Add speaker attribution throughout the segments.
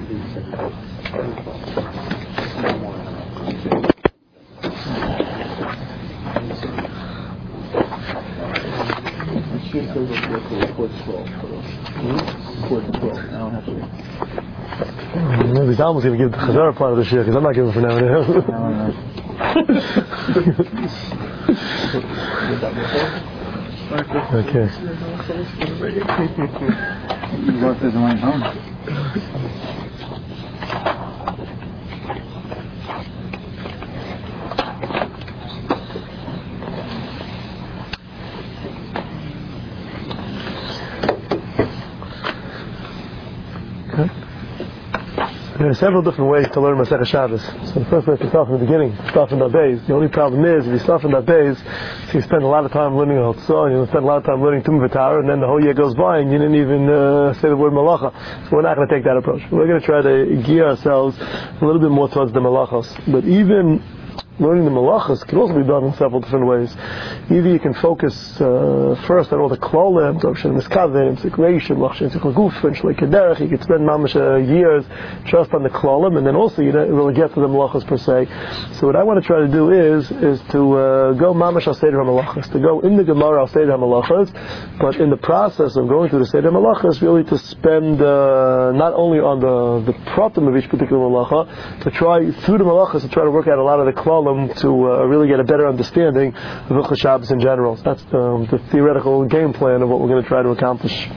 Speaker 1: Maybe Zalman's going to give the Chazara part of the shir, because I'm not giving for now. Okay. There are several different ways to learn Masechah Shabbos. So the first way is to start from the beginning, start from the base. The only problem is, if you start from the base, so you spend a lot of time learning Al-Tzah, and you spend a lot of time learning Tum V'Tara, and then the whole year goes by, and you didn't even say the word Malacha. So we're not going to take that approach. We're going to try to gear ourselves a little bit more towards the Malachos. But even learning the malachas can also be done in several different ways. Either you can focus first on all the klolim, miskavim, sikration, lachshin, siklaguf, like kederach. You could spend mamash years just on the klolim, and then also you don't really get to the malachas per se. So what I want to try to do is to go mamash al seder malachas, to go in the Gemara al seder malachas, but in the process of going through the seder malachas, really to spend not only on the pratim of each particular malacha, to try through the malachas to try to work out a lot of the klolim to really get a better understanding of Hilchos Shabbos in general. So that's the theoretical game plan of what we're going to try to accomplish.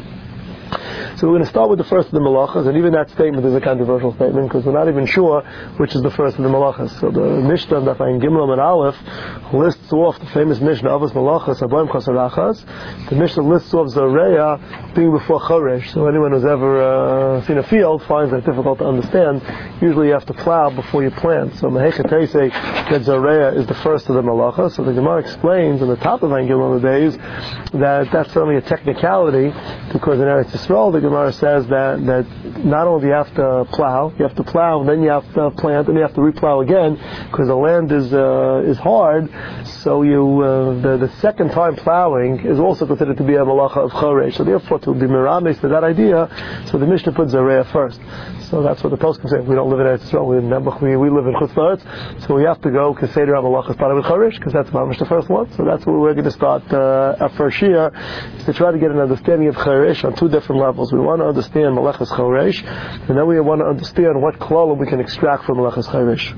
Speaker 1: So we're going to start with the first of the malachas, and even that statement is a controversial statement because we're not even sure which is the first of the malachas. So the Mishnah, Daf Ayin Gimel and Aleph, lists off the famous Mishnah of malachas, Aboim Chasarachas. The Mishnah lists off Zareya being before Choresh. So anyone who's ever seen a field finds that difficult to understand. Usually you have to plow before you plant. So Mehechatei say that Zareya is the first of the malachas. So the Gemara explains on the top of Ayin Gimel days that that's certainly a technicality because in Eretz Yisrael the Gemara says that not only do you have to plow, then you have to plant, and you have to replow again because the land is hard. So the second time plowing is also considered to be a malacha of choresh. So therefore, to be miramis to that idea, so the Mishnah puts Zareya first. So that's what the poskim say. We don't live in Eretz Yisrael. We live in Chutz La'aretz. So we have to go Keseder HaMalachas started with Choresh because that's the first one. So that's where we're going to start our first year, is to try to get an understanding of Choresh on two different levels. We want to understand Malachas Choresh, and then we want to understand what klolim we can extract from Malachas Choresh.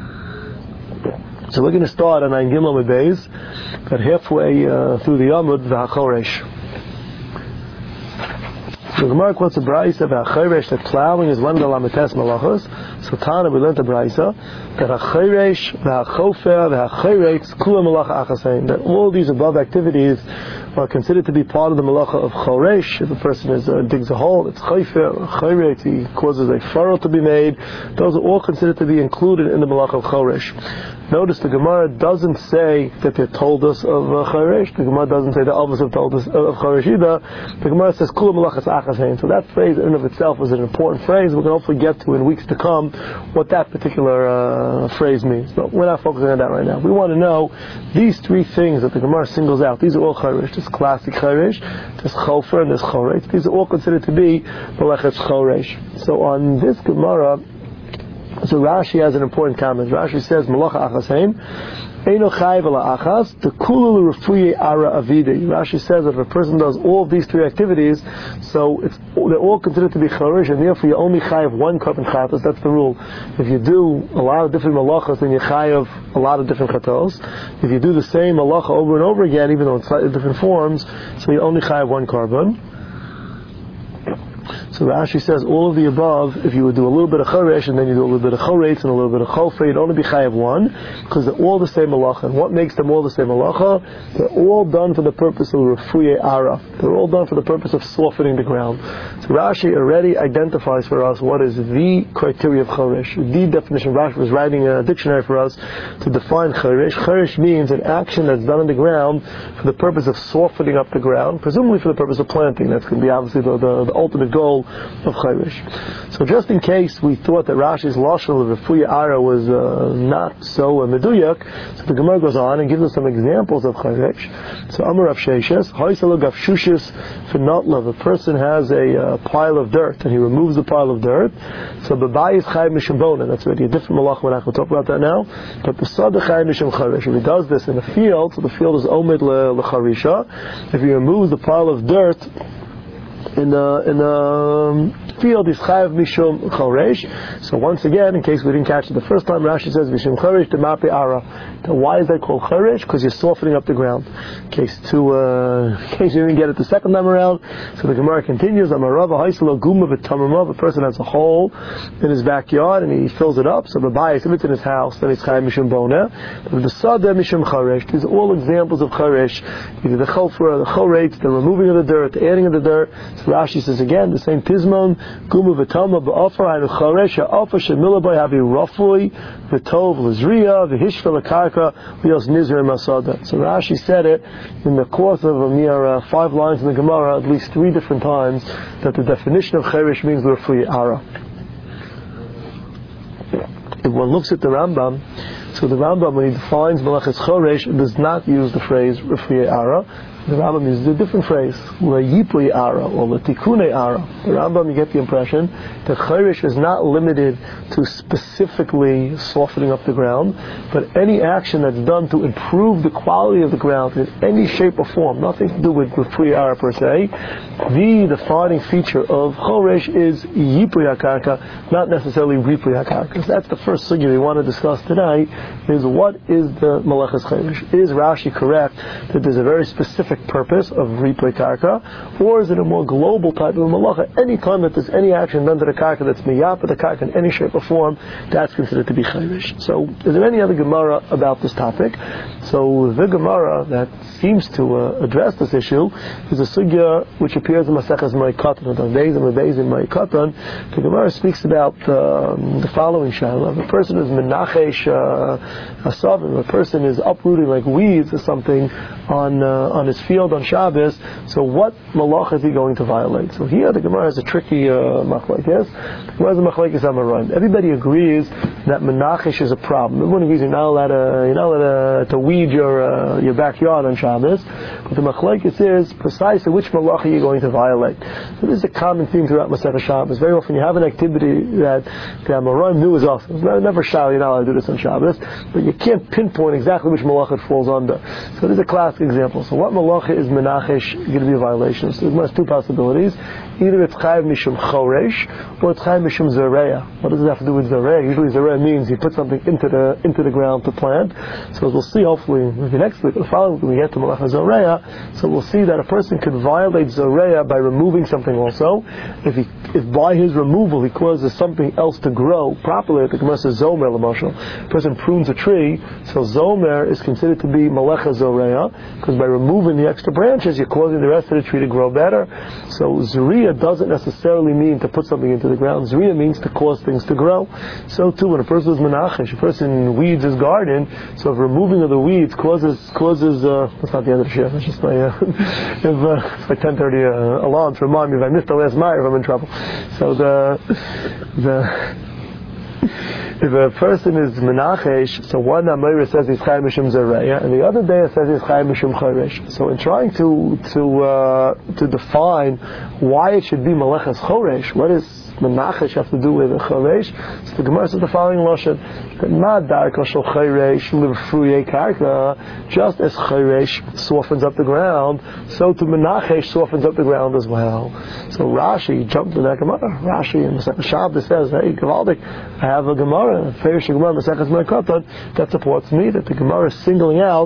Speaker 1: So we're going to start on Ayin Gimel Beis, but halfway through the Yamud VaHachoresh. The Gemara quotes a brayso about Choresh that plowing is one of the lamites malachos. So Tana, we learned the brayso that Choresh, VaHachofer, VaHachoretz, Kula Malacha Achasein, that all these above activities are considered to be part of the malacha of Choresh. If a person digs a hole, it's Chofer, Choretz, he causes a furrow to be made. Those are all considered to be included in the malacha of Choresh. Notice the Gemara doesn't say that they told us of Choresh. The Gemara doesn't say the others have told us of Choresh either. The Gemara says Kula Malachas Achasein. So that phrase in and of itself is an important phrase. We're going to hopefully get to in weeks to come what that particular phrase means. But we're not focusing on that right now. We want to know these three things that the Gemara singles out. These are all Choresh. There's classic Choresh, there's Chofer, and there's Choretz. These are all considered to be Malachas Choresh. So on this Gemara, so Rashi has an important comment. Rashi says, Malacha Achasein, Eino Chayiv Ala Achas, the Kulu Refuye Ara Avide. Rashi says that if a person does all of these three activities, so they're all considered to be Choresh, and therefore you only Chayiv one korban chatos. That's the rule. If you do a lot of different malachas, then you Chayiv a lot of different chatos. If you do the same malacha over and over again, even though in slightly different forms, so you only Chayiv one korban. So Rashi says all of the above, if you would do a little bit of Choresh and then you do a little bit of Choretz and a little bit of Chofer, you'd only be Chayav one, because they're all the same malacha. And what makes them all the same malacha? They're all done for the purpose of Refuye Ara. They're all done for the purpose of softening the ground. So Rashi already identifies for us what is the criteria of Choresh. The definition, Rashi was writing a dictionary for us to define Choresh. Choresh means an action that's done on the ground for the purpose of softening up the ground, presumably for the purpose of planting. That's going to be obviously the ultimate goal of Chayrish. So just in case we thought that Rashi's Lashon of Refuya Ara was not so meduyak, so the Gemara goes on and gives us some examples of Chayrish. So Amar Rav Sheishes, Haisalo Gavshushis Finotlav, a person has a pile of dirt and he removes the pile of dirt, so Babai is Chayv Mishum Bona, that's already a different malach, we're not going to talk about that now, but the Sada Chayv Mishum Chayrish, if he does this in a field, so the field is Omid Lecharisha, if he removes the pile of dirt in the field, is chayav mishum choresh. So once again, in case we didn't catch it the first time, Rashi says mishum choresh demapi ara. Now why is that called choresh? Because you're softening up the ground. In case you didn't get it the second time around, so the Gemara continues. Amarava haiselo guma v'tamamav. A person has a hole in his backyard and he fills it up. So the bias, if it's in his house, then it's chayav mishum bona. But the sada mishum choresh. These are all examples of choresh. Either the chofra, the choretz, the removing of the dirt, the adding of the dirt. So Rashi says again the same tizmon. Gumu v'tama ba'ofar ha'nu choresh ha'ofar she'milabai havi rafui v'tov l'zriya v'hishva l'karka v'yos nizra masada. So Rashi said it in the course of a mere 5 lines in the Gemara at least 3 different times that the definition of cheresh means l'rafui ara. If one looks at the Rambam, so the Rambam when he defines malachas choresh does not use the phrase rafui ara. The Rambam uses a different phrase, la'yipui ara, or la'tikune ara. The Rambam, you get the impression that chayrish is not limited to specifically softening up the ground, but any action that's done to improve the quality of the ground in any shape or form, nothing to do with rafui ara per se. The defining feature of chayrish is yipui hakarka, not necessarily ripui hakarka. So that's the first sugya we want to discuss today, is what is the malachas chayrish? Is Rashi correct that there's a very specific purpose of replay karka, or is it a more global type of malacha? Any time that there's any action done to the karka that's miyap the karka in any shape or form, that's considered to be chayrish. So, is there any other Gemara about this topic? So, the Gemara that seems to address this issue is a sugya which appears in Maseches Ma'ikatan, on days and days in Ma'ikatan. The Gemara speaks about the following shaila. If a person is menachesh asavim, a person is uprooting like weeds or something on his field on Shabbos, so what malach is he going to violate? So here the Gemara has a tricky machlokes. The Gemara has a machlokes Amoraim. Everybody agrees that menachesh is a problem. Everyone agrees you're not allowed to weed your backyard on Shabbos. But the machlokes is precisely which malach are you going to violate. So this is a common theme throughout Masechah Shabbos. Very often you have an activity that the Amoraim knew is awesome. It's never shal, you're not allowed to do this on Shabbos, but you can't pinpoint exactly which malach it falls under. So this is a classic example. So what malacha is menachesh going to be a violation? So there's 2 possibilities. Either it's chayav mishum choresh, or it's chayav mishum zareya. What does it have to do with zareya? Usually zareya means you put something into the ground to plant. So as we'll see, hopefully maybe next week or the following week when we get to malacha zareya, so we'll see that a person could violate zareya by removing something also. If by his removal he causes something else to grow properly, the Gemara says zomer l'mashal. A person prunes a tree, so zomer is considered to be malacha zareya, because by removing the extra branches, you're causing the rest of the tree to grow better. So zriya doesn't necessarily mean to put something into the ground. Zriya means to cause things to grow. So too, when a person is menachesh, a person weeds his garden, so if removing of the weeds causes that's not the end of the shiur, that's just my it's my 10:30 alarm to remind me if I missed the last mile, I'm in trouble. So if a person is menachesh, so one Amira says he's chayav mishum zareya, and the other day says he's chayav mishum choresh. So in trying to define why it should be malachas choresh, what does menachesh have to do with a choresh? So the Gemara says the following lashon: that ma darka shel choresh l'fruye karka, just as choresh softens up the ground, so to menachesh softens up the ground as well. So Rashi jumped to that Gemara. Rashi in Masechah Shabbos says, "Hey, Gavaldik, I have a Gemara, a Ferish Gemara, Maseches Ma'ikatan, that supports me that the Gemara is singling out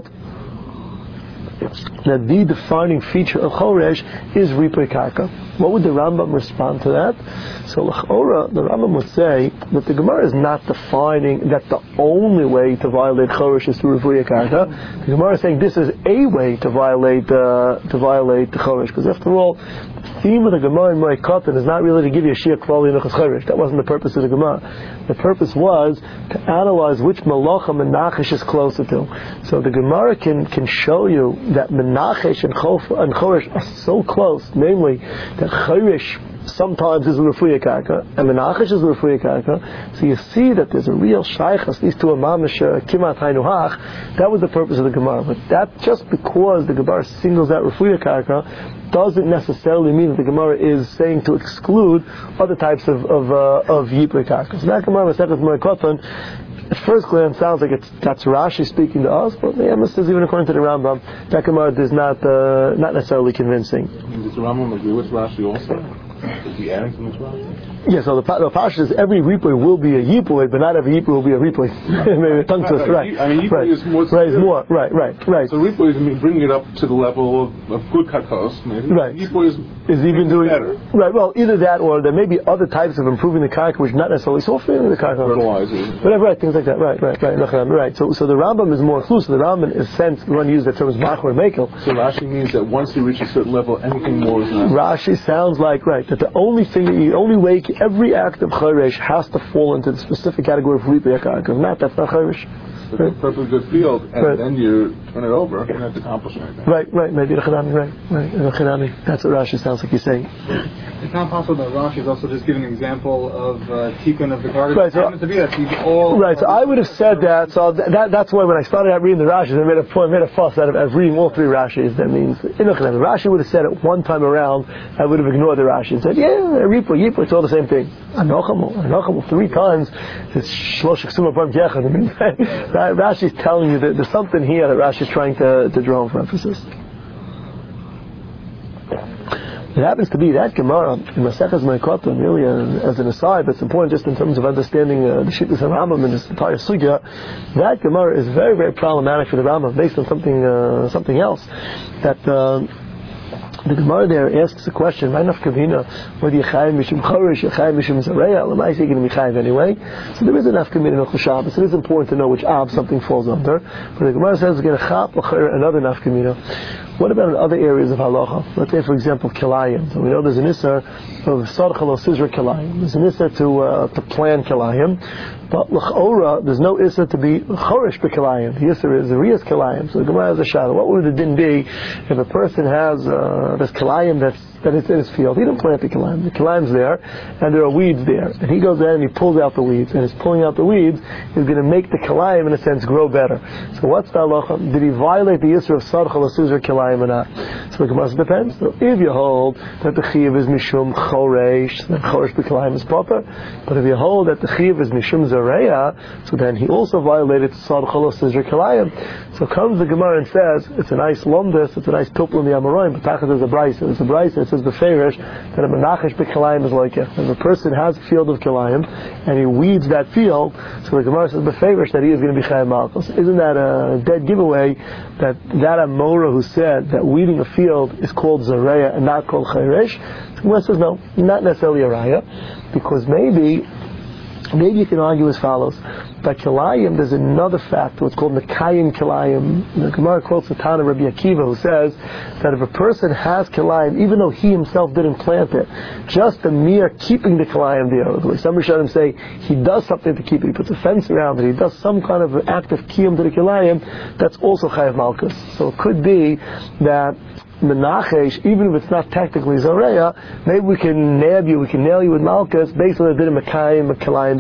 Speaker 1: that the defining feature of choresh is ripui karka." What would the Rambam respond to that? So l'chora, the Rambam would say that the Gemara is not defining that the only way to violate choresh is through ripui karka. The Gemara is saying this is a way to violate the choresh, because after all, the theme of the Gemara in Ma'ikatan is not really to give you a shiur klali nechas choresh. That wasn't the purpose of the Gemara. The purpose was to analyze which malacha menachesh is closer to. So the Gemara can show you that menachesh and choresh are so close, namely that choresh sometimes is a refuya karka, and menachesh is a refuya karka. So you see that there's a real shaychus. These two are mamish kimat haynuhach. That was the purpose of the Gemara. But that just because the Gemara singles out refuya karka doesn't necessarily mean that the Gemara is saying to exclude other types of yipui karka. So that Gemara Masechet Moed at first glance sounds like that's Rashi speaking to us, but the emes says even according to the Rambam, that Gemara is not necessarily convincing.
Speaker 2: Does the Rambam agree with Rashi also? Is he adding to this Rashi?
Speaker 1: Yeah, so the Pasha is every Ripui will be a Yipui, but not every Yipui will be a Ripui. Maybe a tongue twister, right?
Speaker 2: I mean, Yipui is more.
Speaker 1: Right, is more. Right.
Speaker 2: So Ripui is bringing it up to the level of good kakos, maybe.
Speaker 1: Right.
Speaker 2: Yipui
Speaker 1: is even doing
Speaker 2: better.
Speaker 1: Right. Well, either that or there may be other types of improving the karka which not necessarily softening the karka.
Speaker 2: Fertilizers.
Speaker 1: Whatever, right? Things like that. Right. So the Rambam is more inclusive. The Rambam is sense. We want to use that term as machor mekel.
Speaker 2: So Rashi means that once you reach a certain level, anything more is not.
Speaker 1: Rashi sounds like that the only way every act of chayresh has to fall into the specific category of ripui karka. If not, that's not chayresh.
Speaker 2: It's a perfectly good field, and then you turn it over, you're not accomplishing anything.
Speaker 1: Right. Maybe Rechanami, right. That's what Rashi sounds like he's saying.
Speaker 3: It's not possible that Rashi is also just giving an example of tikkun of the karka.
Speaker 1: Right. So I would have said that. So that's why when I started out reading the Rashis, I made a fuss out of reading all three Rashis. That means Rashi would have said it one time around. I would have ignored the Rashi and said, Ripu, Yipu, it's all the same thing. Anochamu, 3 times. It's Shlosh Ksuma Bam Yechad. I mean, Rashi's telling you that there's something here that Rashi's trying to draw home for emphasis. It happens to be that Gemara in Maseches Moed, really as an aside, but it's important just in terms of understanding the Shittas of Rambam and this entire sugya. That Gemara is very, very problematic for the Rambam based on something else. That the Gemara there asks a question, whether Yechayim Mishum Chorish, Yechayim Mishum Zareya, Lamai is going to be Chayim anyway. So there is an nafkamina in Hilchos Shabbos. It is important to know which Ab something falls under. But the Gemara says again, another nafkamina. What about in other areas of halacha? Let's say, for example, kilayim. So we know there's an issur of sarchal or sizra kilayim. There's an issur to plan kilayim, but l'chora there's no issur to be chorish b'kilayim. The issur is riyas kilayim. So the Gemara has a shadow. What would the din be if a person has this kilayim that is in his field? He didn't plant the kilayim. The kilayim's there, and there are weeds there, and he goes in and he pulls out the weeds, and he's pulling out the weeds is going to make the kilayim in a sense grow better. So what's the halacha? Did he violate the issur of sarchal or sizra kilayim? Or not. So the Gemara depends. So if you hold that the chiyuv is mishum choresh, then choresh b'kilayim is proper. But if you hold that the chiyuv is mishum zareya, so then he also violated sarchal or sizra kilayim. So comes the Gemara and says it's a nice lomdus, it's a nice tupel in the Amoraim, but tachas is a brayso. There's a brayso that says b'feirish that a menachesh b'kilayim is like it. If a person has a field of kilayim and he weeds that field, so the Gemara says b'feirish that he is going to be chayim malchus. Isn't that a dead giveaway that Amora who said that weeding a field is called zareya and not called chayresh? The Gemara says no, not necessarily a raya, because maybe you can argue as follows. By kilayim, there's another factor. It's called mekayim kilayim. The Gemara quotes the Tana Rabbi Akiva, who says that if a person has kilayim, even though he himself didn't plant it, just the mere keeping the kilayim there, the way some Rishonim say he does something to keep it, he puts a fence around it, he does some kind of act of kiyum to the kilayim, that's also chayav malchus. So it could be that menachesh, even if it's not technically zareya, maybe we can nail you with malchus based on the din of mekayim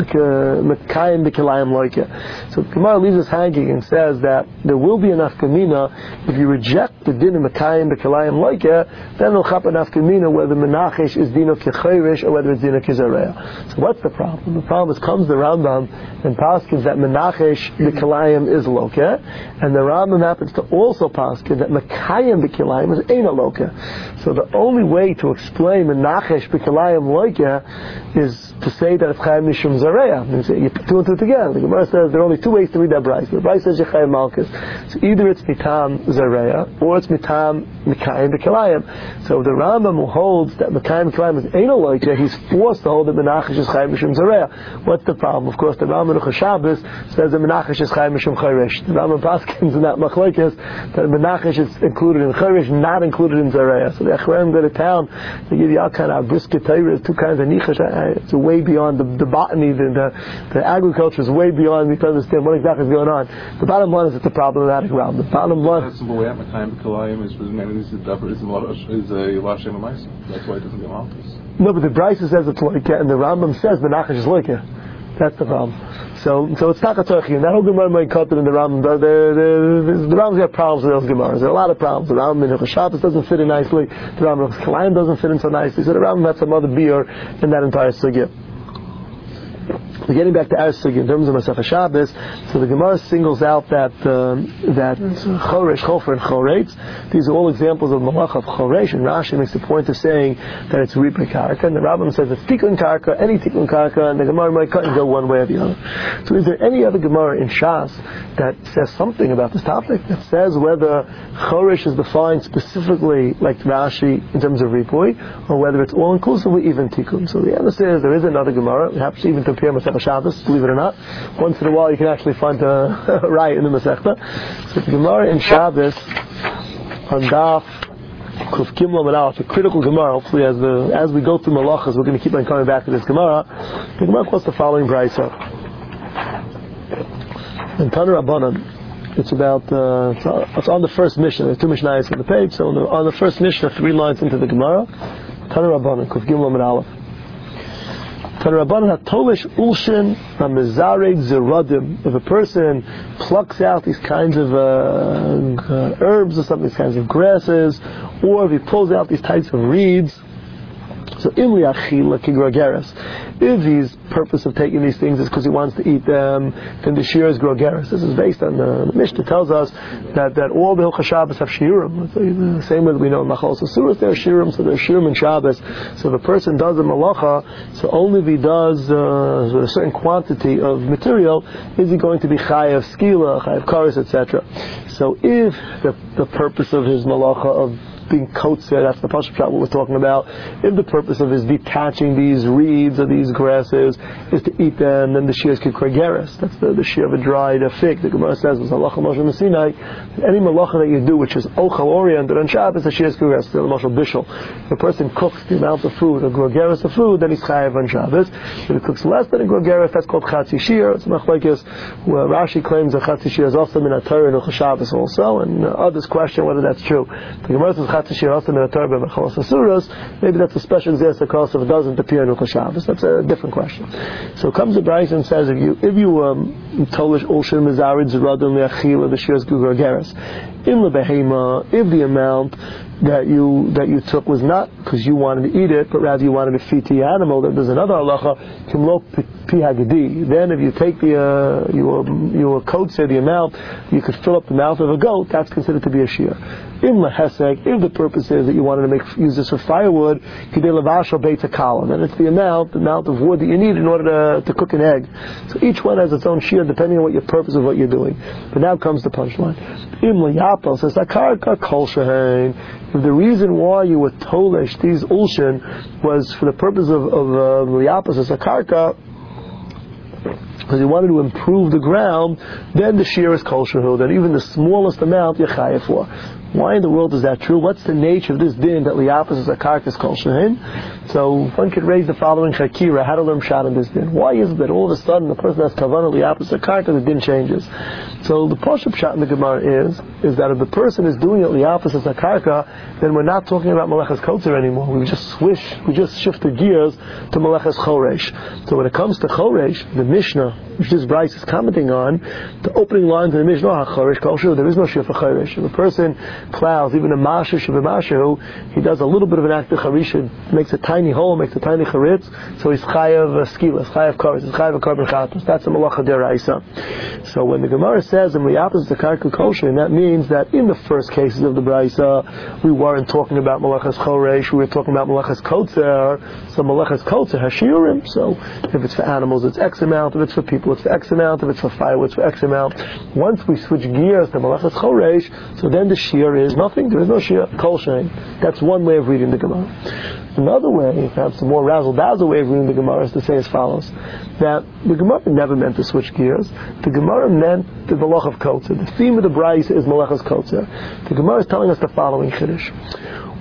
Speaker 1: b'kilayim like it. So Gemara leaves us hanging and says that there will be enough kamina if you reject the din of mekayim b'kilayim like it, then there'll chap enough kamina whether menachesh is dino k'chayrish or whether it's dino k'zareya. So what's the problem? The problem is comes the Rambam and paskins that menachesh b'kilayim is loka, and the Rambam happens to also paskin that mekayim b'kilayim is Eina Loka. So the only way to explain Menachesh B'Kilayim Loka is to say that it's Chayim Mishum Zareya. You put 2 and 2 together. The Gemara says there are only 2 ways to read that brayso. The brayso says Yechayim Malchus. So either it's Mitam Zareya or it's Mitam Mekayim B'Kilayim. So the Rambam who holds that Mekayim B'Kilayim is Eina Loka, he's forced to hold that Menachesh is Chayim Mishum Zareya. What's the problem? Of course, the Rambam in Hilchos Shabbos says that Menachesh is Chayim Mishum Chayresh. The Rambam paskins in that machlokes that Menachesh is included in Chayresh, not included in Zareya. So the Achronim go to town, they give you all kind of brisket Torah, 2 kinds of nichash. It's way beyond the botany, the agriculture is way beyond me to understand what exactly is going on. The bottom line is it's a problematic realm. The bottom line
Speaker 2: is a Lashem Ma'isa. That's why it doesn't get malchus.
Speaker 1: No, but the Brisa says it's loika, and the Rambam says the Nachash is loika. That's the problem. So it's Takatochi, and that whole Gemara might cut it in the Rambam. The Rambam's got problems with those Gemaras. There are a lot of problems. The Rambam in Hilchos Shabbos doesn't fit in nicely. The Rambam in Hilchos Kalayim doesn't fit in so nicely. So the Rambam had some other beer in that entire sugya. So getting back to our sugya in terms of Masechah Shabbos, so the Gemara singles out that Choresh, Chofer, and Choretz. These are all examples of Malach of Choresh, and Rashi makes the point of saying that it's Ripei Karka, and the Rambam says it's Tikkun Karka, any Tikkun Karka, and the Gemara might cut and go one way or the other. So is there any other Gemara in Shas that says something about this topic, that says whether Choresh is defined specifically like Rashi in terms of Ripui, or whether it's all inclusively even Tikkun? So the answer is there is another Gemara. We have to even compare Masechah Shabbos, believe it or not. Once in a while you can actually find a riot in the Masechta. So the Gemara in Shabbos on Daf Kuf Gimel Amud Aleph, a critical Gemara. Hopefully as we go through Malachas we're going to keep on coming back to this Gemara. The Gemara quotes the following Brisa. In Tanu Rabbanan, it's about it's on the first Mishnah. There's two Mishnayos on the page, so on the first Mishnah, 3 lines into the Gemara, Tanu Rabbanan Kuf Gimel Amud Aleph. If a person plucks out these kinds of herbs or something, these kinds of grasses, or if he pulls out these types of reeds, so if his purpose of taking these things is because he wants to eat them, then the shir is grogeres. This is based on the Mishnah tells us that all the Hilchos Shabbos have shiurim. The same way that we know in Machalos Asuros there are shiurim, so there's shiurim in Shabbos. So if a person does a malacha, so only if he does a certain quantity of material is he going to be chayav skila, chayav kares, etc. So if the purpose of his malacha of being kotzer, that's the Pashup Shot what we're talking about. If the purpose of his detaching these reeds or these grasses is to eat them, then the shear is kikregeres. That's the shear of a dried fig. The Gemara says, "Halacha Moshe Messinai." Any malacha that you do which is ochel oriented on Shabbos, the shear is kikregeres. The Moshe Bishul. If a person cooks the amount of food, a grogeres of food, then he's chayav on Shabbos. If he cooks less than a grogeres, that's called chatzi shear. It's machlekes where Rashi claims that chatzi shear is also min haTorah and Shabbos also, and others question whether that's true. The Gemara says maybe that's a special example because if it doesn't appear in Hilchos Shabbos. That's a different question. So comes the Brisa and says if you tolish ulshin mizarid zeradim leachila the shears gugageres in the behema, if the amount that you took was not because you wanted to eat it, but rather you wanted to feed to the animal, then there's another halacha kimlo pi hagedi. Then if you take your coat, say the amount, you could fill up the mouth of a goat. That's considered to be a shear. In lahesek, if the purpose is that you wanted to use this for firewood, kidei lavash or beit hakala, then it's the amount of wood that you need in order to cook an egg. So each one has its own shear depending on what your purpose of what you're doing. But now comes the punchline. Im layapal says akarka kol shehein. If the reason why you were tolish these ulshin was for the purpose of layapal says akarka, because you wanted to improve the ground, then the shear is kol shehu. Then even the smallest amount you're chayav for. Why in the world is that true? What's the nature of this din that liyapas is a karkas kol shehin? So one could raise the following chakira: how to learn pshat in this din? Why is it that all of a sudden the person has kavanah liyapas a karkas, the din changes? So the Pashup Pshat in the Gemara is that if the person is doing it liyapas as a karka, then we're not talking about malachas kotzer anymore. We just shifted gears to malachas choresh. So when it comes to choresh, the Mishnah, which this Bryce is commenting on, the opening lines of the Mishnah, choresh kol shehu, there is no shear for choresh. If a person plows, even a masher shebemashehu, he does a little bit of an act of charisha, makes a tiny hole, makes a tiny charitz, so he's chayav skila, he's chayav kares, he's chayav korban chatos. That's a malacha deraisa. So when the Gemara says in liyapas the karka kosher, and that means that in the first cases of the Brisa, we weren't talking about malachas choresh, we were talking about malachas kotzer. So malachas kotzer has shiurim. So if it's for animals, it's X amount. If it's for people, it's for X amount. If it's for firewood, it's for X amount. Once we switch gears to malachas choresh, so then the shear is nothing. There is no shear kol shein. That's one way of reading the Gemara. Another way, perhaps a more razzle-dazzle way of reading the Gemara, is to say as follows: that the Gemara never meant to switch gears. The Gemara meant the malach of kotzer. The theme of the Brisa is malachas kotzer. The Gemara is telling us the following chiddush: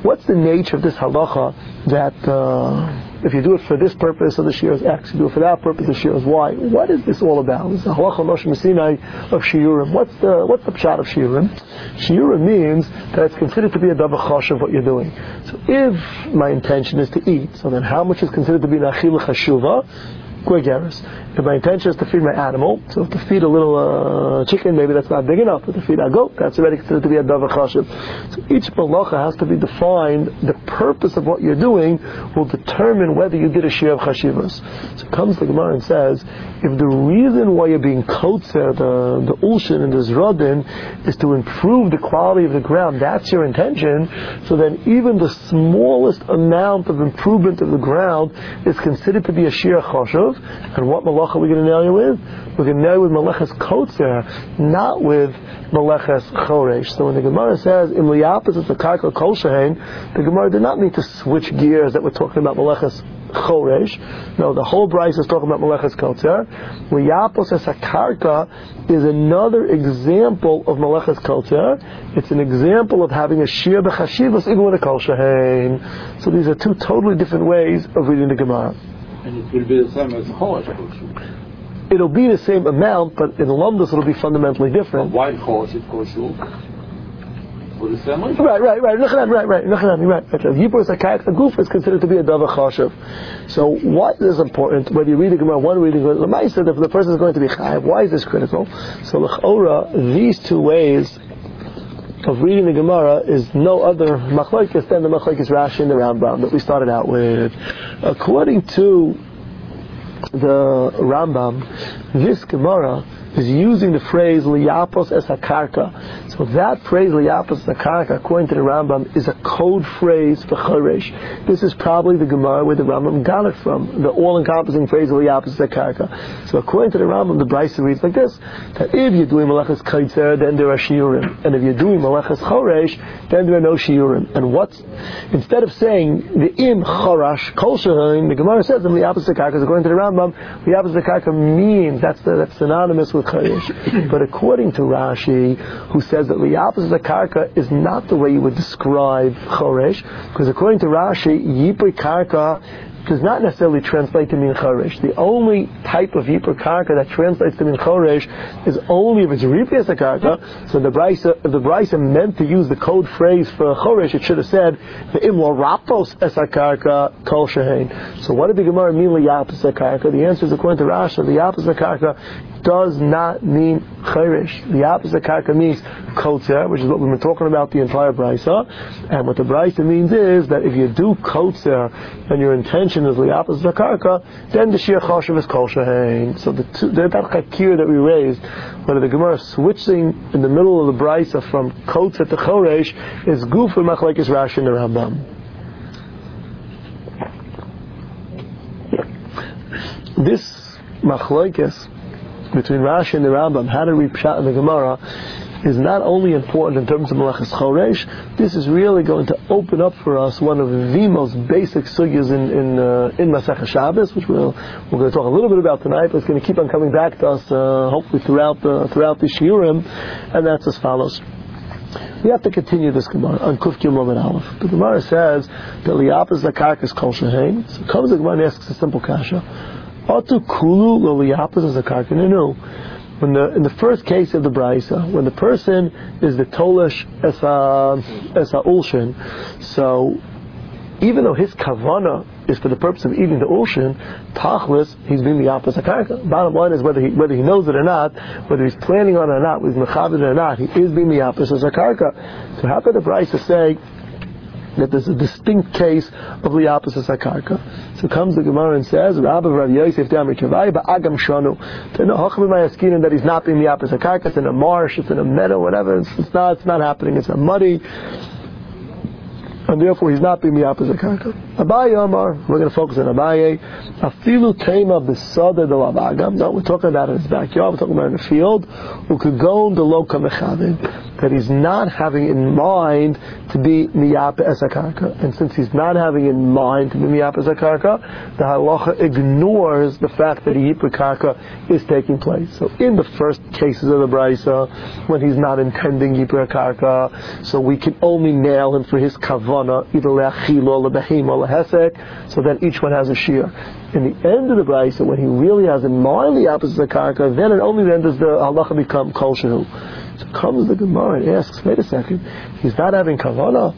Speaker 1: what's the nature of this halacha that if you do it for this purpose, so the shear is X. You do it for that purpose, the shear is Y. What is this all about? This is the halacha Moshe Messinai of shiurim. What's the pshat of shiurim? Shiurim means that it's considered to be a davar chashuv what you're doing. So if my intention is to eat, so then how much is considered to be an achila chashuva? If my intention is to feed my animal, so to feed a little chicken, maybe that's not big enough. But to feed a goat, that's already considered to be a davar chashuv. So each malacha has to be defined. The purpose of what you're doing will determine whether you did a shir of chashivas. So comes the Gemara and says, if the reason why you're being kotzer, the ulshin and the zrodin, is to improve the quality of the ground, that's your intention, so then even the smallest amount of improvement of the ground is considered to be a shir chashuv. And what malacha are we going to nail you with? We're going to nail you with malaches kotzer, not with malaches choresh. So when the Gemara says im liyapis is a karka kol shehein, the Gemara did not mean to switch gears that we're talking about malaches choresh. No, the whole brayso is talking about malaches kotzer. Liyapis as a karka is another example of malaches kotzer. It's an example of having a shir b'chashivas even with a kol shehein. So these are two totally different ways of reading the Gemara.
Speaker 2: And it will be the same as the Choresh.
Speaker 1: It'll be the same amount, but in Lumdus it'll be fundamentally different.
Speaker 2: Why Choresh is Koshul? For the same reason?
Speaker 1: Right. Yipur Zakak, the goof is considered to be a davar chashuv. So what is important, whether you read the Gemara, one reading, the Maisa, if the person is going to be chayav, why is this critical? So l'chora, these two ways of reading the Gemara is no other machlokes than the machlokes Rashi and the Rambam that we started out with. According to the Rambam, this Gemara is using the phrase liyapos es hakarka. So that phrase liyapos es hakarka, according to the Rambam, is a code phrase for choresh. This is probably the Gemara where the Rambam got it from, the all-encompassing phrase liyapos es hakarka. So according to the Rambam, the Brisa reads like this: that if you're doing malaches kaitzer, then there are shiurim, and if you're doing malaches choresh, then there are no shiurim. And instead of saying the im chorash kol shehain, the Gemara says the liyapos es hakarka. According to the Rambam, liyapos es hakarka means that's synonymous with choresh. But according to Rashi, who says that liyapos es hakarka is not the way you would describe choresh, because according to Rashi, yipur karka does not necessarily translate to mean choresh. The only type of yipur karka that translates to mean choresh is only if it's ripi es hakarka. So if the Brisa meant to use the code phrase for choresh, it should have said the imlo rapos es hakarka kol shehein. So what did the Gemara mean liyapos es hakarka? The answer is according to Rashi, liyapos es hakarka does not mean choresh. Liyapos es hakarka means kotzer, which is what we've been talking about the entire Brisa. And what the Brisa means is that if you do kotzer and your intention is liyapos es hakarka, then the shir chashuv is kol shehein. So that chakir that we raised, whether the Gemara switching in the middle of the Brisa from kotzer to choresh, is goof for machlokes Rashi and the Rambam. This machlokes between Rashi and the Rambam, how to read pshat in the Gemara, is not only important in terms of malaches choresh. This is really going to open up for us one of the most basic sugyas in Masechah Shabbos, which we're going to talk a little bit about tonight, but it's going to keep on coming back to us hopefully throughout the shiurim, and that's as follows. We have to continue this Gemara on Kuf Gimel Lamed Aleph. The Gemara says that liyapos es hakarka is kol shehein. So comes the Gemara and asks a simple kasha. Otu kulu lo liyapos es hakarka nenu. In the first case of the Brisa, when the person is the tolish as a ulshin, so even though his kavana is for the purpose of eating the ulshin, tachlis, he's being liyapos es hakarka. Bottom line is whether he knows it or not, whether he's planning on it or not, whether he's mechaber it or not, he is being liyapos es hakarka. So how could the Brisa say that there's a distinct case of liyapos es hakarka? So comes the Gemara and says, Rabbi Rav Yosef Damri Kavai ba'agam shanu. That he's not being liyapos es hakarka. It's in a marsh, it's in a meadow, whatever. It's not happening. It's a muddy, and therefore he's not being liyapos es hakarka. Abaye Omar, we're going to focus on Abaye. Afilu tema b'sada del avagam. No, we're talking about in his backyard. We're talking about in the field. Who could go the loka mechavin, that he's not having in mind to be miyap esakarka. And since he's not having in mind to be miyap esakarka, the halacha ignores the fact that yipur karka is taking place. So in the first cases of the brisa, when he's not intending yipur karka, so we can only nail him for his kavana, either le'achilo, le'behim, or lehesek, so then each one has a shear. In the end of the brisa, when he really has in mind the opposite of karka, then and only then does the halacha become kol shehu. So comes the Gemara and asks, wait a second, he's not having kavana.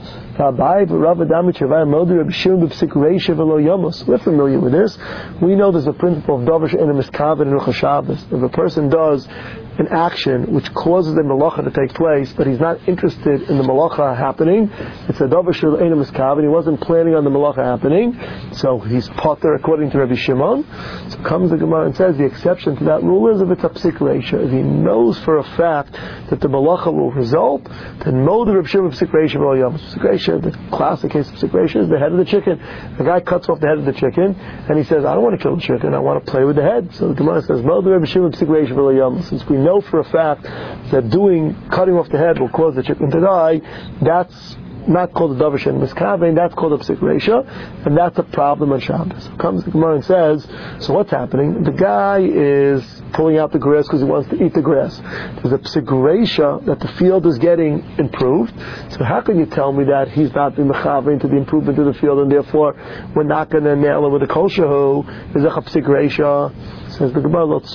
Speaker 1: We're familiar with this. We know there's a principle of davar she'eino miskaven in Ruach Shabbos. If a person does an action which causes the malacha to take place, but he's not interested in the malacha happening, it's a davar she'eino miskaven. He wasn't planning on the malacha happening, so he's potter according to Rabbi Shimon. So comes the Gemara and says the exception to that rule is if it's a psik reisha. If he knows for a fact that the malacha will result, then moed Rabbi Shimon psik reisha v'lo yamos. Psik reisha, the classic case of psik reisha is the head of the chicken. The guy cuts off the head of the chicken and he says, I don't want to kill the chicken, I want to play with the head. So the Gemara says, moed Rabbi Shimon psik reisha v'lo yamos. Since we know for a fact that cutting off the head will cause the chicken to die, that's not called a davar she'eino miskaven, that's called a psik reisha, and that's a problem on Shabbos. So comes the Gemara and says, so what's happening? The guy is pulling out the grass because he wants to eat the grass. There's a psik reisha that the field is getting improved, so how can you tell me that he's not being mechaven to the improvement of the field, and therefore we're not going to nail him with a kol shehu? Is a psik reisha? Says the Gemara, no,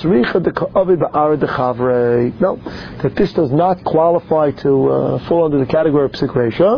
Speaker 1: that this does not qualify to fall under the category of psik reisha,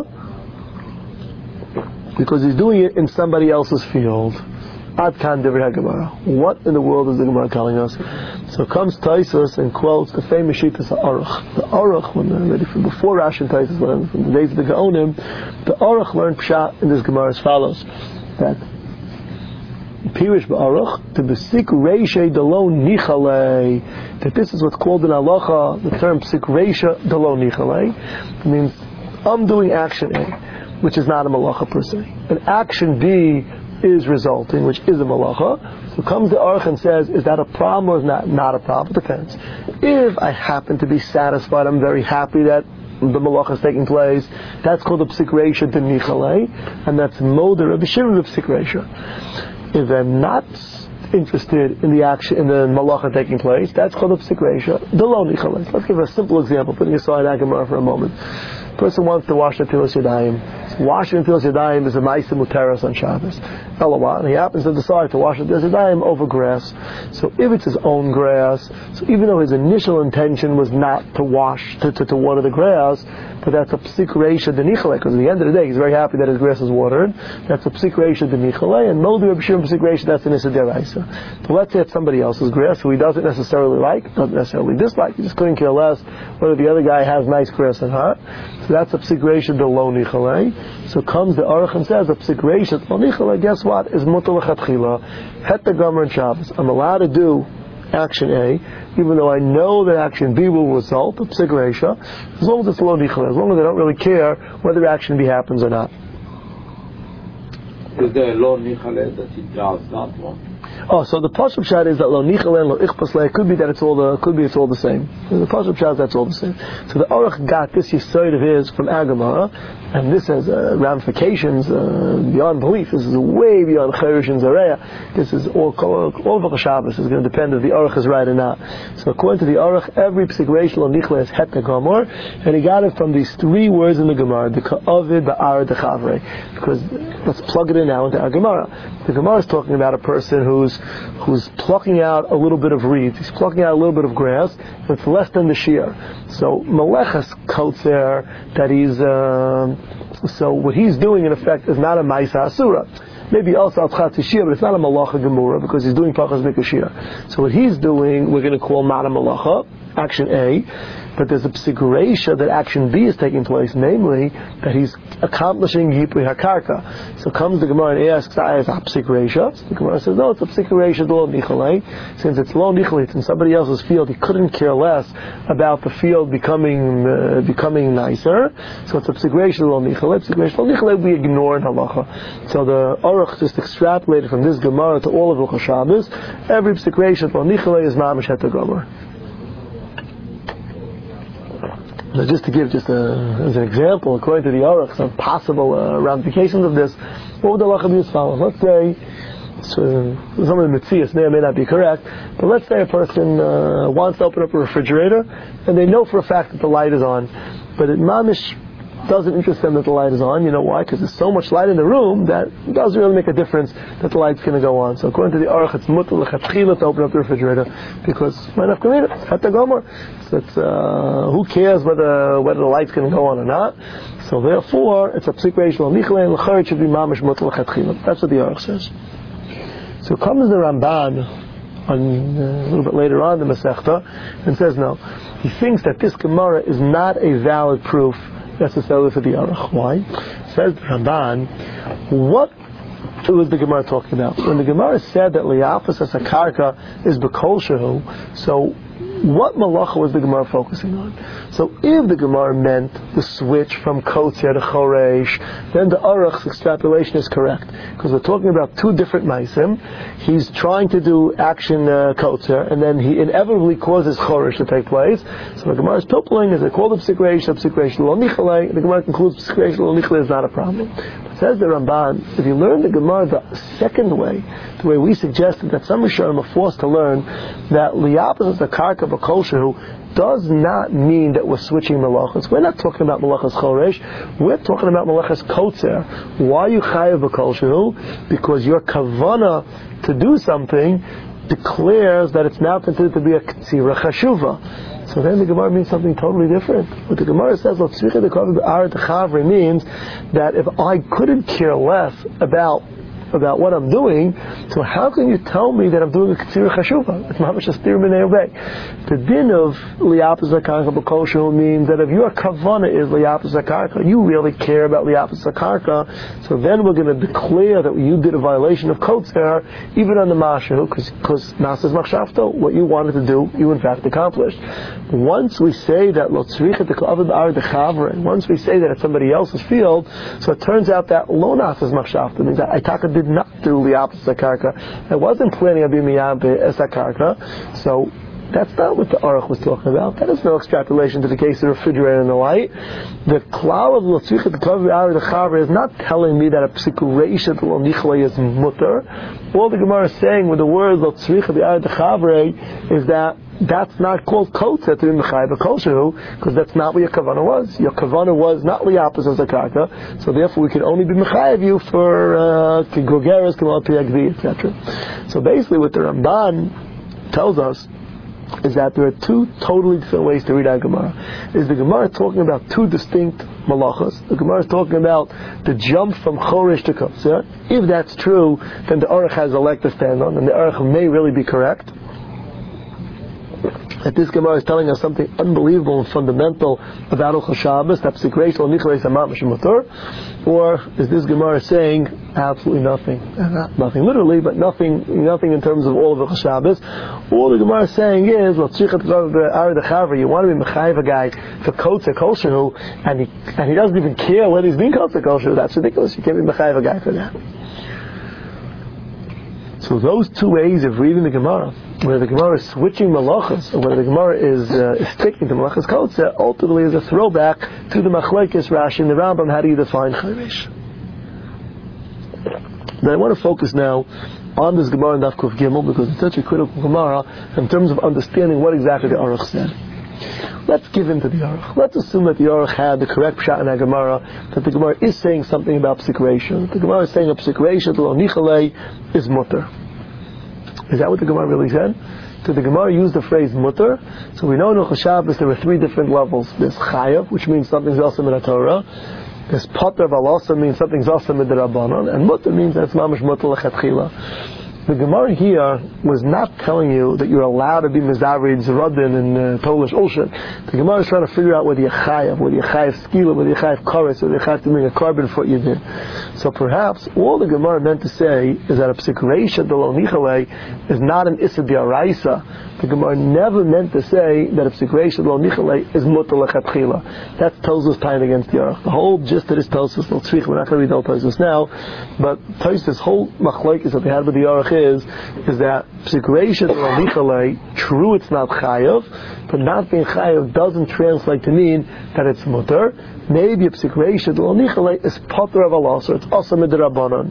Speaker 1: because he's doing it in somebody else's field. Ad kan divrei Gemara. What in the world is the Gemara telling us? So comes Taisus and quotes the famous Shittas Aruch. The Aruch, when already from before Rashi and Taisus learned from the days of the Gaonim, the Aruch learned Pshat in this Gemara as follows: that Pirish ba'aruch to psik reisha delo nichale, that this is what's called in halacha the term psik reisha delo nichale. It means I'm doing action A, which is not a malacha per se, and action B is resulting, which is a malacha. So comes the aruch and says, is that a problem or is not a problem? It depends. If I happen to be satisfied, I'm very happy that the malacha is taking place, that's called a psik reisha de nichale, and that's moder Rabbi Shimon of psik reisha. If I'm not interested in the action, in the malacha taking place, that's called a psik reisha de lo nichale. Let's give a simple example, putting aside that Gemara for a moment. A person wants to wash the Tilas Yadayim. Washing the Tilas Yadayim is a Ma'aseh Muteros on Shabbos. And he happens to decide to wash the Tilas Yadayim over grass. So if it's his own grass, so even though his initial intention was not to wash, to water the grass, but that's a psik reisha de nichale, because at the end of the day he's very happy that his grass is watered. That's a psik reisha de nichale, and moder Reb Shimon psik reisha, that's an issa deraisa. So let's say it's somebody else's grass who he doesn't necessarily like, doesn't necessarily dislike, he just couldn't care less whether the other guy has nice grass or not. So that's a psik reisha de lo nichale. So comes the aruch and says a psik reisha de lo nichale, guess what, is mutar lechatchila, het the gomer and Shabbos. I'm allowed to do action A, even though I know that action B will result of psik reisha, as long as it's lo nichale, as long as I don't really care whether action B happens or not.
Speaker 4: Is there a lo nichale that he does not want?
Speaker 1: Oh, so the pasuk pshat is that lo nichale and lo ichpas le, could be that it's all the same. The pasuk pshat, that's all the same. So the aruch got this yisoid of his from Agamara, and this has ramifications beyond belief. This is way beyond Chayrish and Zareya. This is all of Shabbos is going to depend if the aruch is right or not. So according to the aruch, every psik reisha lo nichale is het Gemara, and he got it from these three words in the Gemara: the ka'avid, ba'ar, the chavre. Because let's plug it in now into our Gemara. The Gemara is talking about a person who's plucking out a little bit of reeds. He's plucking out a little bit of grass. It's less than the shear. So Melechas quotes there that he's. So what he's doing in effect is not a Ma'isa Asura. Maybe also al Tchat Shir, but it's not a Malacha Gemura because he's doing Pachas Mikashir. So what he's doing, we're going to call not a Malacha. action A, but there's a psik reisha that action B is taking place, namely that he's accomplishing yipui hakarka. So comes the Gemara and asks, is a psik reisha? So the Gemara says, no, it's a psik reisha lo nichalei. Since it's lo nichalei, it's in somebody else's field, he couldn't care less about the field becoming nicer. So it's a psik reisha lo nichalei. Psik reisha lo nichalei we ignore in halacha. So the Aruch just extrapolated from this Gemara to all of Hilchos Shabbos. Every psik reisha lo nichalei is mamish het Gomer. Now, just to give as an example, according to the Aruch, some possible ramifications of this, what would the halacha be as follows? Let's say, some of the mitzias may or may not be correct, but let's say a person wants to open up a refrigerator, and they know for a fact that the light is on, but it mamish doesn't interest them that the light is on. You know why? Because there's so much light in the room that it doesn't really make a difference that the light's going to go on. So according to the Aruch, it's mutter l'chatchila to open up the refrigerator because might have come in. It's het gomer. So it's who cares whether the light's going to go on or not. So therefore, it's a psik reisha lo nichalei and l'chayr it should be mamish mutter l'chatchila. That's what the Aruch says. So comes the Ramban a little bit later on in the Masechta and says no. He thinks that this Gemara is not a valid proof necessarily for the Aruch. Why? Says the Ramban, what was the Gemara talking about? When the Gemara said that liyafas as a karka is b'kol shehu, so what malacha was the Gemara focusing on? So if the Gemara meant the switch from kotzer to choresh, then the Aruch's extrapolation is correct. Because we're talking about two different maisim. He's trying to do action kotzer, and then he inevitably causes choresh to take place. So the Gemara is pilpling, as they call it psik reisha lo nichalei. The Gemara concludes psik reisha lo nichalei is not a problem. But says the Ramban, if you learn the Gemara the second way, the way we suggested that some Rishonim are forced to learn that liyapos the karka b'kol shehu does not mean that we're switching malachas. We're not talking about malachas choresh. We're talking about malachas kotzer. Why are you chayav b'kol shehu? Because your kavana to do something declares that it's now considered to be a ktsira chashuva. So then the Gemara means something totally different. What the Gemara says, means that if I couldn't care less about what I'm doing, so how can you tell me that I'm doing a Ketzira Chashuva? It's mamash a stir minei obey. The din of liyapos zakarka b'kol shehu means that if your kavana is liyapos zakarka, you really care about liyapos zakarka, so then we're going to declare that you did a violation of kotzer, even on the mashu, because nasas machshavto, what you wanted to do, you in fact accomplished. Once we say that lo tzrichet deklavim ar dechavre, once we say that it's somebody else's field, so it turns out that lo nasas machshavto means that Itaka did not do liyapos zakarka. I wasn't planning on being miyabe es zakarka, so that's not what the Aruch was talking about. That is no extrapolation to the case of the refrigerator and the light. The klal of l'tzrichet deklavim ar dechavre is not telling me that a psik reisha lo nichalei is mutter. All the Gemara is saying with the word l'tzrichet ar dechavre is that that's not called kotzer to be mechayev b'kol shehu, because that's not what your kavana was. Your kavana was not liyapos as a karka, so therefore we can only be mechayev you for gogeres, kamal piyagvi, etc. So basically, what the Ramban tells us is that there are two totally different ways to read our Gemara. Is the Gemara talking about two distinct malachas? The Gemara is talking about the jump from choresh to kotzer. If that's true, then the Aruch has a leg to stand on, and the Aruch may really be correct. That this Gemara is telling us something unbelievable and fundamental about Hilchos Shabbos, that psik reisha lo nichalei is amat mutar, or is this Gemara saying absolutely nothing? Nothing literally, but nothing in terms of all of Hilchos Shabbos. All the Gemara is saying is, well, you want to be mechayev a guy for kotzer kol shehu, and he doesn't even care whether he's being kotzer kol shehu. That's ridiculous. You can't be mechayev a guy for that. So those two ways of reading the Gemara, where the Gemara is switching malachas, or where the Gemara is sticking to malachas kotzer, ultimately is a throwback to the machlekes Rashi and the Rambam. How do you define choresh? Now I want to focus now on this Gemara in Daf Kuf Gimel, because it's such a critical Gemara in terms of understanding what exactly the Aruch said. Let's give in to the Aruch. Let's assume that the Aruch had the correct pshat in our Gemara, that the Gemara is saying something about psik reisha. The Gemara is saying a psik reisha lo nichalei is mutter. Is that what the Gemara really said? Did the Gemara use the phrase mutter? So we know in Hilchos Shabbos there were three different levels. There's chayav, which means something's also in the Torah. There's potter, but also means something's also in the Rabbanon. And mutter means that it's mamash mutter lechatchila. The Gemara here was not telling you that you're allowed to be Mizarid Zeradin in Polish Ocean. The Gemara is trying to figure out whether you're chayav, whether you're chayav skila, whether you're chayav kares, whether you're chayav to bring a carbon for what you did. So perhaps all the Gemara meant to say is that a psik reisha de lo nichale is not an issa d'oraisa. The Gemara never meant to say that a psik reisha de lo nichale is mutar lechatchila. That's Tosfos tying against the Aruch. The whole gist of this Tosfos, we're not going to read the whole Tosfos now, but Tosfos' whole machlokes that they had with the Aruch is that psik reisha de lo nichale, true it's not chayav, but not being chayav doesn't translate to mean that it's mutar. Maybe a psik reisha de lo nichale is potter of Allah, so it's also midrabanan.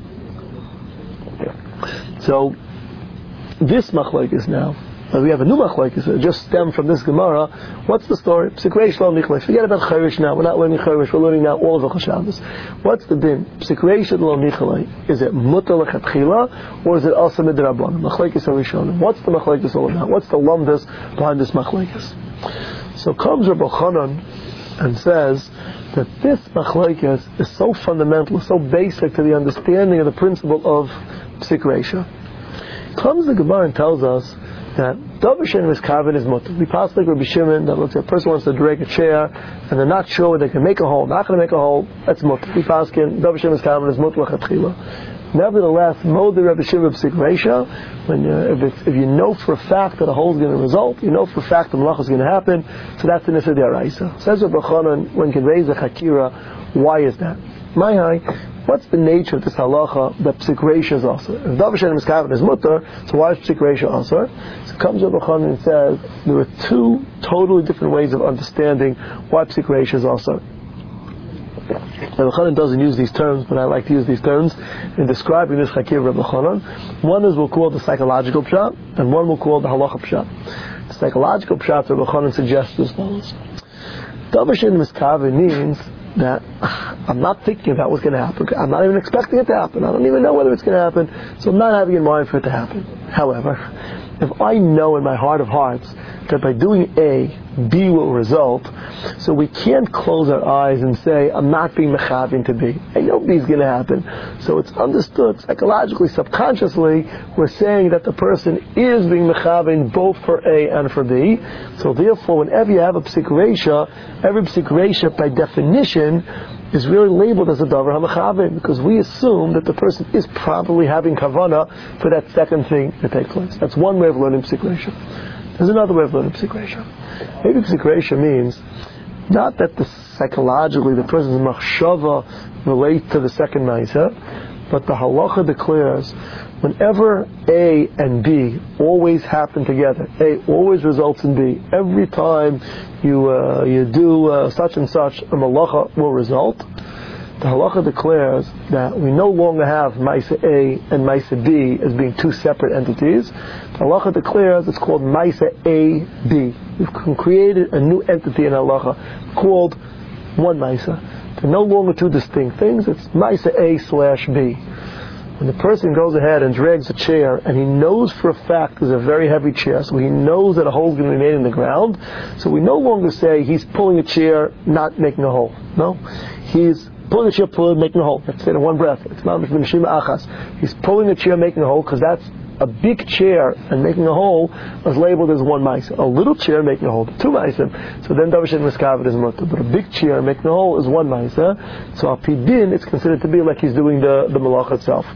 Speaker 1: So this machlokes now, we have a new machlokes that just stem from this Gemara. What's the story? Psik reisha lo nichale. Forget about chayrish now. We're not learning chayrish. We're learning now all of the Shabbos. What's the din? Psik reisha lo nichale. Is it mutar lechatchila or is it also midrabanan? Machlokes harishonim. What's the machlokes all about? What's the lumdus behind this machlokes? So comes Rabbi Chanan and says that this machlokes is so fundamental, so basic to the understanding of the principle of psik reisha. Comes the Gemara and tells us that Davar and Miskaven is mutar. We pass like Rabbi Shimon that looks at a person wants to drag a chair and they're not sure they can make a hole, not going to make a hole, that's mutar. We pass in Davar and Miskaven is mutar lechatchila. Nevertheless, Mod the Rabbi Shimon psik reisha, if you know for a fact that a hole is going to result, you know for a fact the malach is going to happen, so that's the Nisa d'Oraisa. Says Rabbi Chanan, one can raise a chakira, why is that? What's the nature of this halacha that psik reisha is also? If Davar Shein Miskaven is mutar, so why is psik reisha also? So comes Rabbi Chanan and says there are two totally different ways of understanding why psik reisha is also. Rabbi Chanan doesn't use these terms, but I like to use these terms in describing this chakir of Rabbi Chanan. One is we'll call the psychological pshat, and one we'll call the halacha pshat. The psychological pshat Rabbi Chanan suggests as follows. Davar Shein Miskaven means that I'm not thinking about what's going to happen. I'm not even expecting it to happen. I don't even know whether it's going to happen. So I'm not having in mind for it to happen. However, if I know in my heart of hearts that by doing A, B will result, so we can't close our eyes and say, I'm not being mechavin to B. I know B is going to happen. So it's understood psychologically, subconsciously, we're saying that the person is being mechavin both for A and for B. So therefore, whenever you have a psik reisha, every psik reisha by definition is really labeled as a davar hamechavin, because we assume that the person is probably having kavana for that second thing to take place. That's one way of learning psik reisha. There's another way of learning psik reisha. Maybe psik reisha means not that psychologically the person's machshava relates to the second ma'aseh, but the halacha declares whenever A and B always happen together, A always results in B. Every time you do such and such, a malacha will result. The halacha declares that we no longer have Maisa A and Maisa B as being two separate entities. The halacha declares it's called Maisa A B. We've created a new entity in halacha called one Maisa. They're no longer two distinct things. It's Maisa A/B. When the person goes ahead and drags a chair and he knows for a fact it's a very heavy chair, so he knows that a hole is going to be made in the ground, so we no longer say he's pulling a chair, not making a hole. No, he's pulling a chair, making a hole. That's it in one breath. It's mamish b'neshima achas. He's pulling a chair, making a hole, because that's a big chair and making a hole is labeled as one ma'aseh. A little chair making a hole, two ma'aseh. So then Davar Shein Miskaven is mutar. But a big chair making a hole is one ma'aseh. So al pi din, it's considered to be like he's doing the malach itself.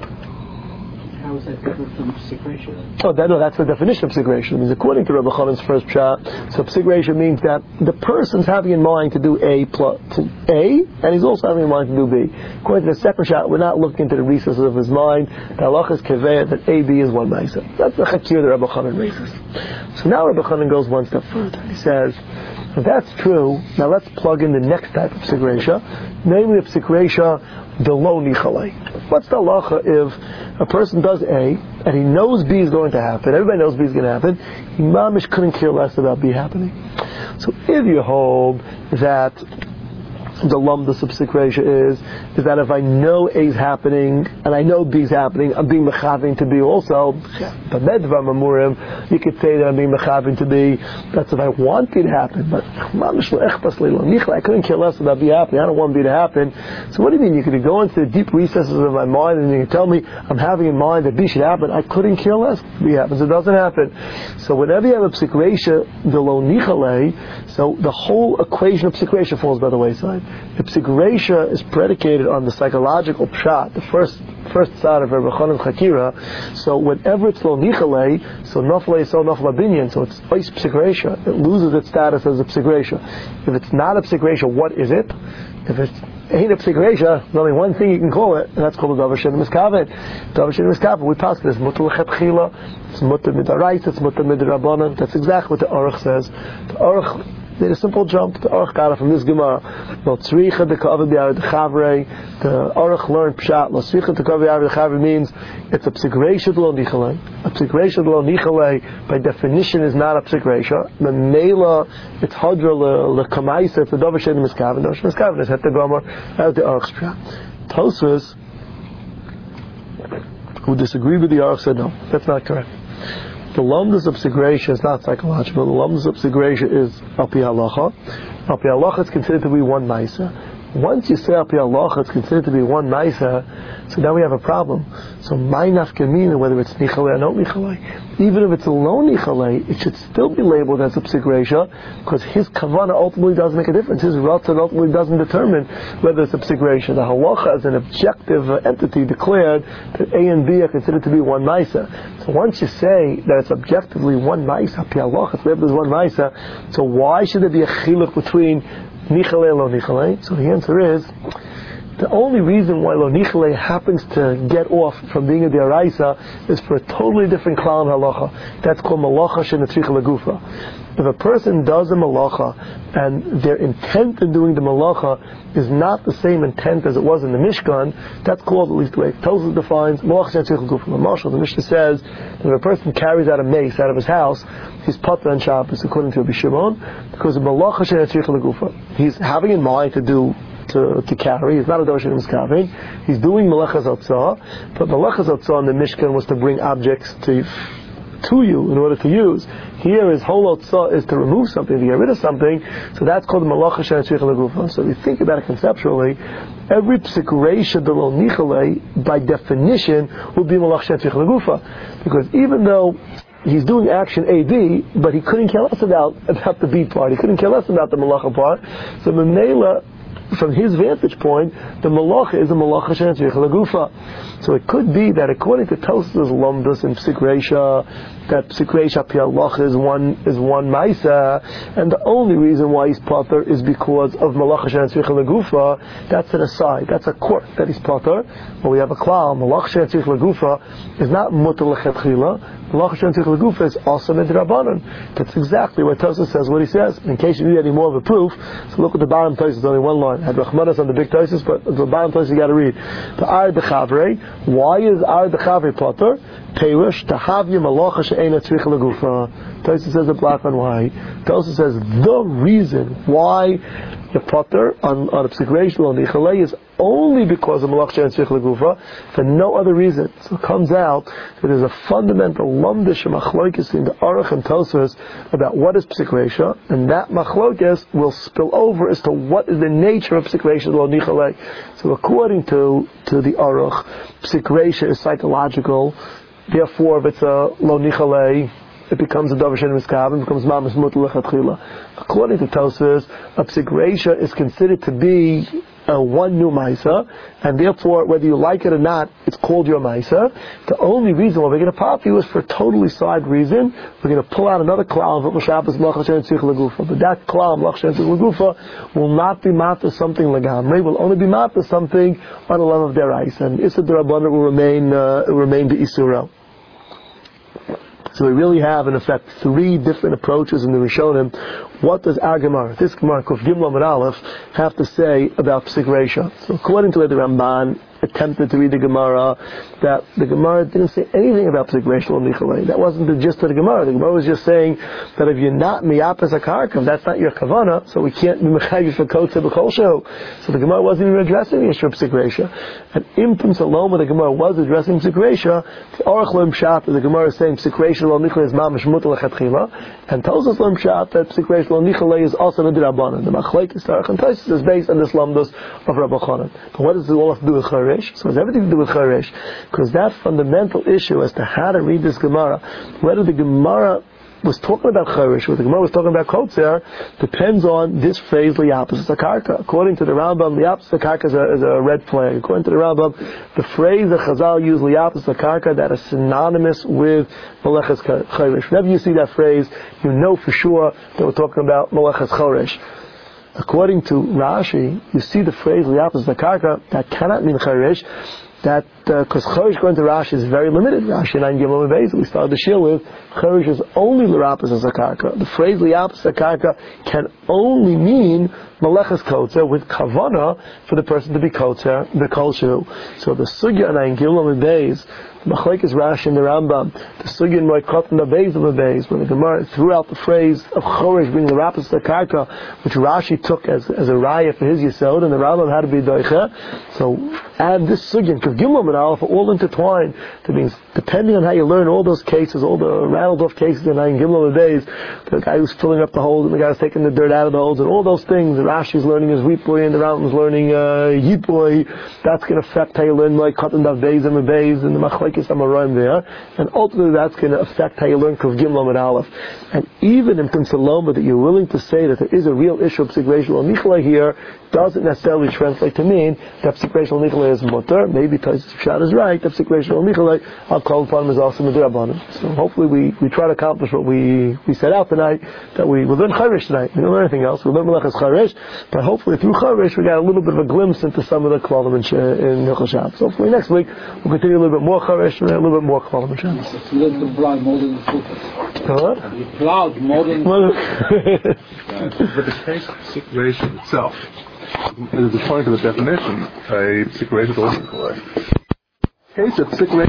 Speaker 4: How is that different from psik reisha?
Speaker 1: Oh, that's the definition of psik reisha. It means according to Rabbi Chanan's first pshat, so psik reisha means that the person's having in mind to do A plus A, and he's also having in mind to do B. According to the second pshat, we're not looking into the recesses of his mind. The halacha is keveya that A, B is one ma'aseh. That's the chakir that Rabbi Chanan raises. So now Rabbi Chanan goes one step further. He says, if that's true, now let's plug in the next type of psik reisha, namely of psik reisha the lo nichalei. What's the halacha if a person does A and he knows B is going to happen? Everybody knows B is going to happen. He mamish couldn't care less about B happening. So if you hold that the lumdus of psik reisha is that if I know A is happening and I know B is happening, I'm being mechaving to B also. But medvar mamurim, you could say that I'm being mechaving to B. That's if I want it to happen. But I couldn't care less about B happening. I don't want B to happen. So what do you mean? You could go into the deep recesses of my mind and you can tell me I'm having in mind that B should happen. I couldn't care less. B happens. It doesn't happen. So whenever you have a psik reisha, the lo nichale, so the whole equation of psik reisha falls by the wayside. The psik reisha is predicated on the psychological pshat, the first side of Rebbe Chanan Chakira. So whenever it's lo nichale, so nafle so nafla binyan, so it's ois psik reisha. It loses its status as a psik reisha. If it's not a psik reisha, what is it? If it's ain't a psik reisha, there's only one thing you can call it, and that's called a davar she'eino miskaven. Davar she'eino miskaven, we pass this mutar l'chetchila, it's mutar midaraisa, it's mutar midarabanan. That's exactly what the Aruch says. The Aruch made a simple jump. The Aruch got it from this Gemara. Lo tzricha deka'av b'yavad chavrei. The Aruch learned pshat. Lo tzricha deka'av b'yavad chavrei means it's a psik reisha lo nichalei. A psik reisha lo nichalei by definition is not a psik reisha. The meila it's hadra lekamaisa. It's a davar she'eino miskaven. Davar she'eino miskaven is het the Gemara out the Aruch's pshat. Tosfos, who disagreed with the Aruch, said no, that's not correct. The lumdus of psik reisha is not psychological. The lumdus of psik reisha is al pi halacha. Al pi halacha is considered to be one ma'isa. Once you say al pi halacha it's considered to be one ma'isa, so now we have a problem. So my nafkamina, whether it's nichalei or not nichalei, even if it's a lo nichalei, it should still be labeled as a psik reisha because his kavana ultimately doesn't make a difference. His ratzon ultimately doesn't determine whether it's a psik reisha. The halacha as an objective entity declared that A and B are considered to be one ma'isa. So once you say that it's objectively one ma'isa, al pi halacha it's labeled as one ma'isa, so why should there be a chiluk between nichalei and lo nichalei? So the answer is, the only reason why lo nichalei happens to get off from being a deraisa is for a totally different klal in halacha. That's called malacha shenetricha legufa. If a person does a malacha and their intent in doing the malacha is not the same intent as it was in the Mishkan, that's called, at least the way Tosfos defines, malacha shenetricha legufa. The Mishnah says that if a person carries out a mace out of his house, he's patur on Shabbos according to Rabbi Shimon because of malacha shenetricha legufa. He's having in mind to carry. He's not a davar she'eino miskaven. He's doing melechas otzah, but melechas otzah in the Mishkan was to bring objects to you in order to use. Here his whole otzah is to remove something, to get rid of something. So that's called malacha shenetricha legufa. So if you think about it conceptually, every psik reisha de lo nichalei by definition would be malacha shenetricha legufa, because even though he's doing action AD, but he couldn't care less about the B part. He couldn't care less about the malacha part. So Memnela, from his vantage point, the malacha is a malacha shenetricha legufa. So it could be that according to Tosfos lumdus and psik reisha, that psik reisha pi halacha is one ma'isa, and the only reason why he's patur is because of malacha shenetricha legufa. That's an aside. That's a court that he's patur. But we have a klal. Malacha shenetricha legufa is not mutar l'chetchila. Malacha shenetricha legufa is also midrabanan. That's exactly what Tosfos says. What he says. In case you need any more of a proof, so look at the bottom Tosfos. Only one line. Had Rachmanas on the big Tosfos, but the bottom Tosfos you got to read. The Ar Dechavrei. Why is Ar Dechavrei patur? Perush Tahavya Malacha she'eino tzricha legufa. Tosfos says it black and white. Tosfos says the reason why the patur on a psik reisha lo nichalei is only because of malacha she'eino tzricha legufa, for no other reason. So it comes out that there's a fundamental lumdish machlokes in the Aruch and Tosfos about what is psik reisha, and that machlokes will spill over as to what is the nature of psik reisha lo nichalei. So according to the Aruch, psik reisha is psychological. Therefore, if it's a lo nichalei, it becomes a davar she'eino miskaven, becomes mamas mutar l'chetchila. According to Tosfos, a psik reisha is considered to be one new ma'isa, and therefore, whether you like it or not, it's called your ma'isa. The only reason why we're going to pop you is for a totally side reason. We're going to pull out another klal of Shabbos malacha she'eino tzricha legufa, but that klal malacha she'eino tzricha legufa will not be matter something legamrei. Will only be matter something on a level of deraisa, and Issa D'Rabbanan will remain the isura. So we really have, in effect, three different approaches in the Rishonim. What does our Gemara, this Gemara, Kuf Gimel Amud Aleph, have to say about psik reisha? So according to the Ramban, attempted to read the Gemara, that the Gemara didn't say anything about Psik Reish Lo Nichalei. That wasn't the gist of the Gemara. The Gemara was just saying that if you're not miyapes akarka, that's not your kavana, so we can't be mechayiv for kotze b'chol shehu. So the Gemara wasn't even addressing the issue of Psik Reisha. And Impim Saloma, the Gemara was addressing Psik Reisha. Orach Lo Pshat, the Gemara is saying Psik Reisha Lo Nichalei is mamish mutal lechatchila, and tells us Lo Pshat that Psik Reish Lo Nichalei is also the Rabbanan. The Machlekes Tarach and Taisus is based on this lamdos of Rabbi Chanan. But what does it all have to do with Charesh? So it has everything to do with Charesh, because that fundamental issue as to how to read this Gemara, whether the Gemara was talking about Charesh, or the Gemara was talking about Kotzer, depends on this phrase Liyapis Akarka. According to the Rambam, Liyapis Akarka is a red flag. According to the Rambam, the phrase that Chazal used Liyapis Akarka, that is synonymous with Meleches Charesh. Whenever you see that phrase, you know for sure that we're talking about Meleches Charesh. According to Rashi, you see the phrase Liyapis Akarka, that cannot mean Charesh. That because Chorish, according to Rashi, is very limited. Rashi 9 Gimel Beis, we started the shir with, Chorish is only L'Rapis Zakarka. The phrase L'Rapis Zakarka can only mean Meleches Kotzer with Kavana for the person to be Kotzer, the Kolshu. So the Sugya 9 Gimel Beis, Machlekes Rashi and the Rambam, the Sugya in Moikot and the Beis of the Beis, when the Gemara threw out the phrase of Chorish being L'Rapis Zakarka, which Rashi took as a raya for his Yisod, and the Rambam had to be Doicha. So add this Sugya, because Gimel and Aleph are all intertwined. That means, depending on how you learn all those cases, all the rattled off cases in Nine Gimel days, the guy who's filling up the holes, and the guy who's taking the dirt out of the holes, and all those things, the Rashi's learning his Ripoy, and the Rambam's learning Yipoy, that's going to affect how you learn like Katan Dav Beis and Beis, and the Machlekes Amoraim there, and ultimately that's going to affect how you learn Kav Gimel and Aleph. And even in Saloma, that you're willing to say that there is a real issue of Psik Reish Lo Nichalei here, doesn't necessarily translate to mean that Psik Reish Lo Nichalei is mutter. Maybe Taisus Pshat is right, that Psik Reish Lo Nichalei, I'll call upon him as also Midrabanan. So hopefully we try to accomplish what we set out tonight, that we learn Charesh tonight. We don't learn anything else. We learn Meleches Charesh, but hopefully through Charesh we got a little bit of a glimpse into some of the Klalim in Hilchos Shabbos. So hopefully next week we'll continue a little bit more Charesh and a little bit more Klalim in Shabbos.
Speaker 4: You plowed more than the You plowed more than
Speaker 2: But the case of Psik Reish itself, according to the definition, a Psik Reish is also correct. Case of Psik Reish